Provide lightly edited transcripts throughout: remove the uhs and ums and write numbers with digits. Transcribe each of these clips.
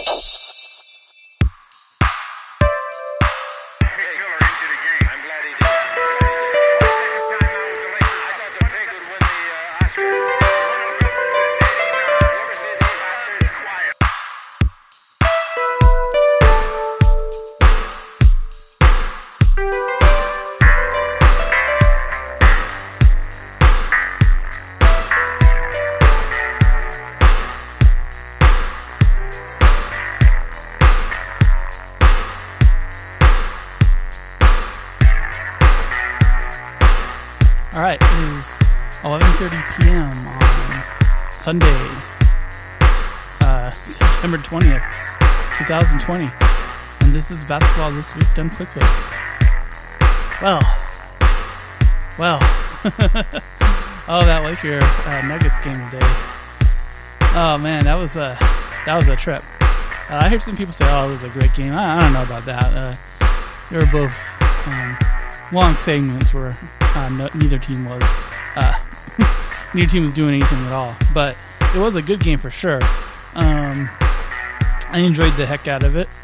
All right, it is 11:30 p.m. on Sunday, September 20th, 2020, and this is Basketball This Week Done Quickly. Well, oh, that Laker Nuggets game today. Oh man, that was a trip. I heard some people say, "Oh, it was a great game." I don't know about that. They were both long segments where neither team was doing anything at all. But it was a good game for sure. I enjoyed the heck out of it.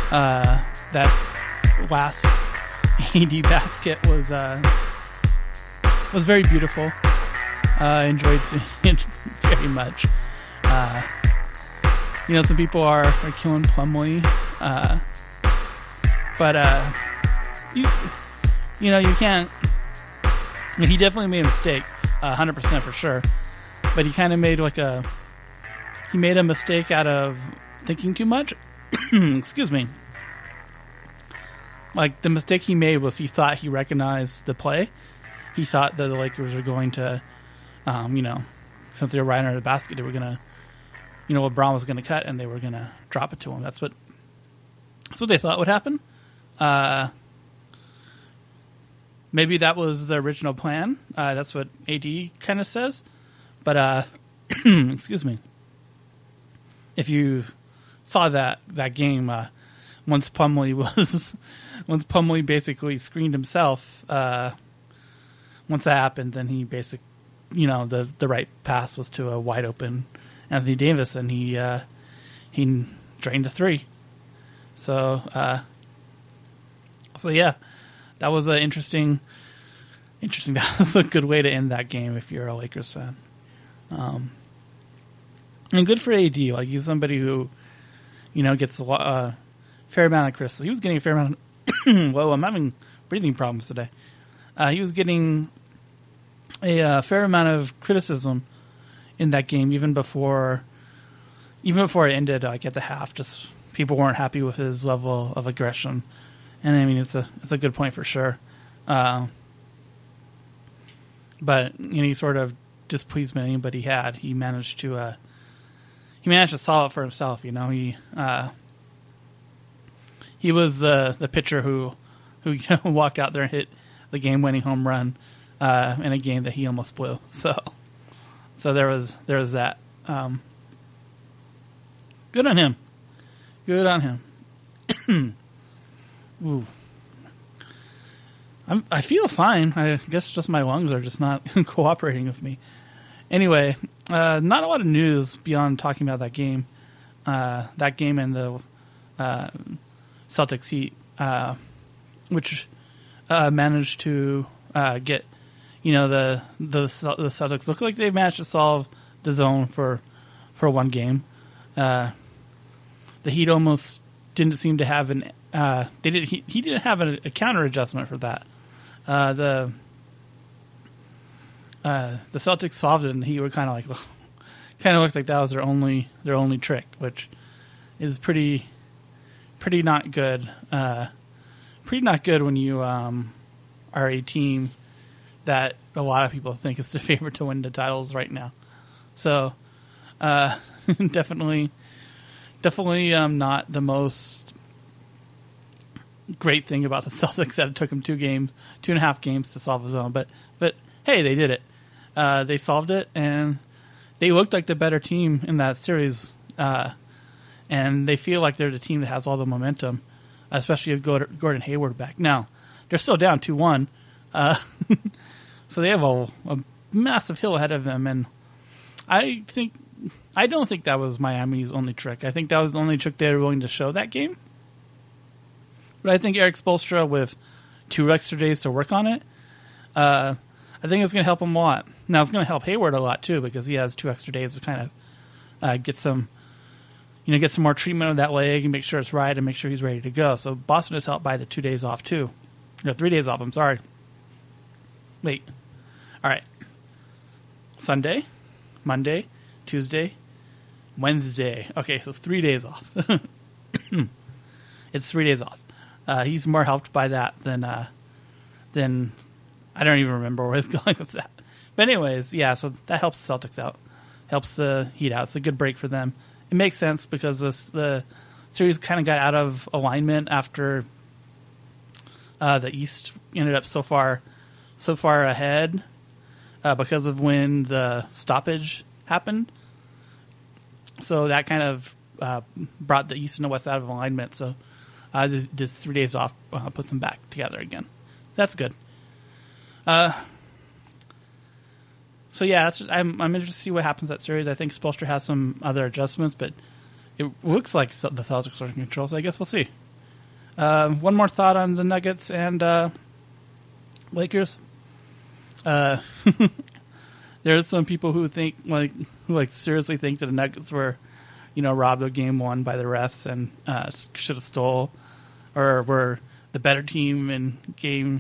That last AD basket was very beautiful. I enjoyed seeing it very much. Some people are killing Plumlee, but you can't. He definitely made a mistake, 100% for sure. But he kind of made he made a mistake out of thinking too much. Excuse me. Like, the mistake he made was he thought he recognized the play. He thought that the Lakers were going to, since they were right under the basket, they were going to, LeBron was going to cut and they were going to drop it to him. That's what they thought would happen. Maybe that was the original plan. That's what AD kind of says. But, excuse me. If you saw that game, once Plumlee basically screened himself, once that happened, then he the right pass was to a wide open Anthony Davis, and he drained the three. So yeah, that was an interesting. That was a good way to end that game if you're a Lakers fan. And good for AD. Like, he's somebody who, gets a fair amount of criticism. He was getting a fair amount of whoa, I'm having breathing problems today. He was getting a fair amount of criticism in that game, even before it ended, like, at the half. Just people weren't happy with his level of aggression. And I mean, it's a good point for sure. But any sort of displeasement anybody had, he managed to solve it for himself. He was the pitcher who walked out there and hit the game-winning home run in a game that he almost blew. So there was that. Good on him. Good on him. Ooh. I feel fine. I guess just my lungs are just not cooperating with me. Anyway, not a lot of news beyond talking about that game. That game and the Celtics Heat, which managed to get, the Celtics look like they managed to solve the zone for one game. The Heat almost didn't seem to have he didn't have a counter adjustment for that. The Celtics solved it, and he were kind of looked like that was their only trick, which is pretty not good. Pretty not good when you are a team that a lot of people think is the favorite to win the titles right now. So definitely not the most great thing about the Celtics that it took them 2.5 games to solve the zone. But hey, they did it. They solved it, and they looked like the better team in that series. And they feel like they're the team that has all the momentum, especially with Gordon Hayward back. Now, they're still down 2-1. So they have a massive hill ahead of them. And I think I don't think that was Miami's only trick. I think that was the only trick they were willing to show that game. But I think Eric Spoelstra, with 2 extra days to work on it, I think it's going to help him a lot. Now, it's going to help Hayward a lot, too, because he has 2 extra days to kind of get some more treatment of that leg and make sure it's right and make sure he's ready to go. So Boston is helped by the 2 days off, too. No, 3 days off, I'm sorry. Wait. All right. Sunday, Monday, Tuesday, Wednesday. Okay, so 3 days off. It's 3 days off. He's more helped by that than I don't even remember where he's going with that. But anyways, yeah, so that helps the Celtics out. Helps the Heat out. It's a good break for them. It makes sense because the series kind of got out of alignment after the East ended up so far ahead because of when the stoppage happened. So that kind of brought the East and the West out of alignment. So this 3 days off puts them back together again. That's good. So yeah, I'm interested to see what happens in that series. I think Spoelstra has some other adjustments, but it looks like the Celtics are in control, so I guess we'll see. One more thought on the Nuggets and Lakers. There's some people who think who seriously think that the Nuggets were, robbed of game 1 by the refs and should have stole, or were the better team in game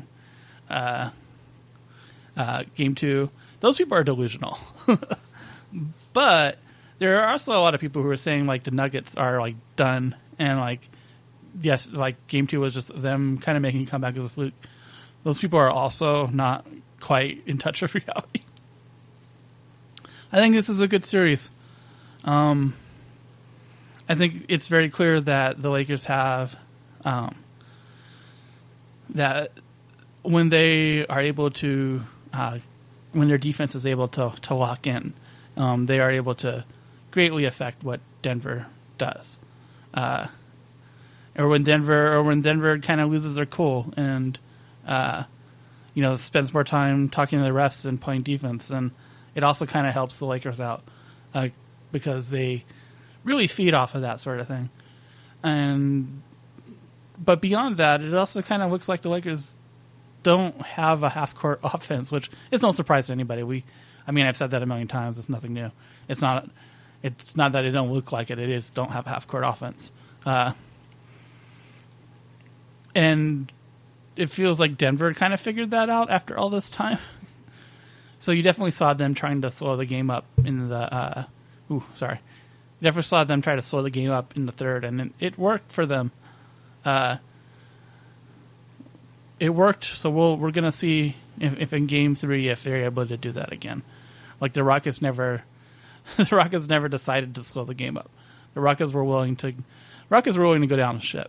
2. Those people are delusional. But there are also a lot of people who are saying the Nuggets are done and yes, game 2 was just them kind of making a comeback as a fluke. Those people are also not quite in touch with reality. I think this is a good series. I think it's very clear that the Lakers have that when they are able to when their defense is able to lock in, they are able to greatly affect what Denver does. Or when Denver kind of loses their cool and spends more time talking to the refs and playing defense, and it also kind of helps the Lakers out because they really feed off of that sort of thing. But beyond that, it also kind of looks like the Lakers don't have a half-court offense, which is no surprise to anybody. I've said that a million times. It's nothing new. It's not that it don't look like it. It is don't have a half-court offense. And it feels like Denver kind of figured that out after all this time. So you definitely saw them trying to slow the game up in the... You definitely saw them try to slow the game up in the third, and it worked for them. It worked, so we're going to see if in Game 3 if they're able to do that again. The Rockets never decided to slow the game up. The Rockets were willing to go down the ship.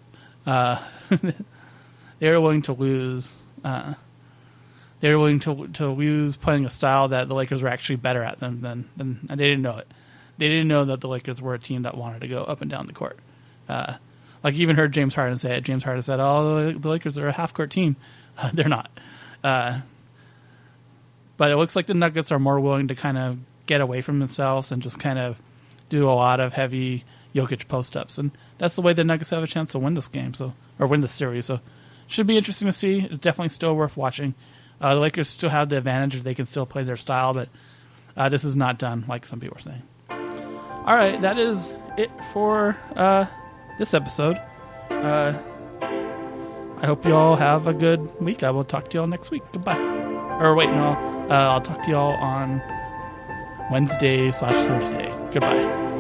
They were willing to lose. They were willing to lose playing a style that the Lakers were actually better at than and they didn't know it. They didn't know that the Lakers were a team that wanted to go up and down the court. You even heard James Harden say it. James Harden said, "Oh, the Lakers are a half-court team." They're not. But it looks like the Nuggets are more willing to kind of get away from themselves and just kind of do a lot of heavy Jokic post-ups. And that's the way the Nuggets have a chance to win this game, or win this series. So should be interesting to see. It's definitely still worth watching. The Lakers still have the advantage. They can still play their style, but this is not done, like some people are saying. All right, that is it for this episode. I hope you all have a good week. I will talk to you all next week. Goodbye. Or wait, no. I'll talk to you all on Wednesday/Thursday. Goodbye.